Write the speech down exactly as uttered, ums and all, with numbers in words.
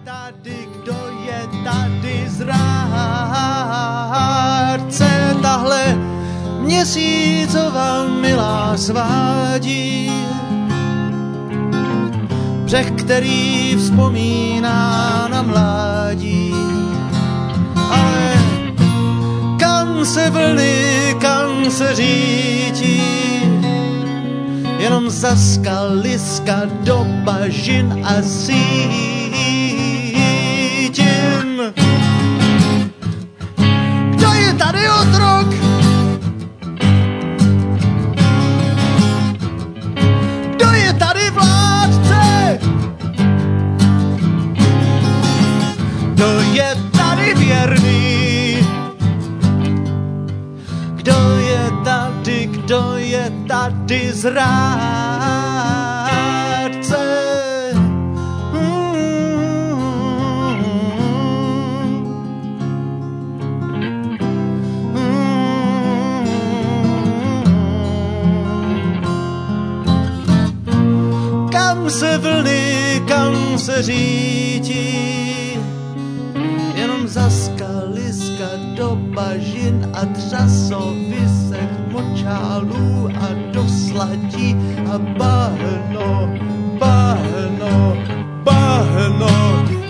tady, kdo je tady zrádce, tahle měsícová milá svádí, břeh, který vzpomíná na mládí. Ale kam se vlny, kam se řítí, jenom za skaliska do bažin a sítin. Kdo je tady otrok? Kdo je tady vládce? Kdo je tady věrný? Kdo je tady, kdo je tady zrádce? Kam se vlny, kam se řítí, jenom za skaliska do bažin a třasovisek močálů a do sladí a bahno, bahno, bahno.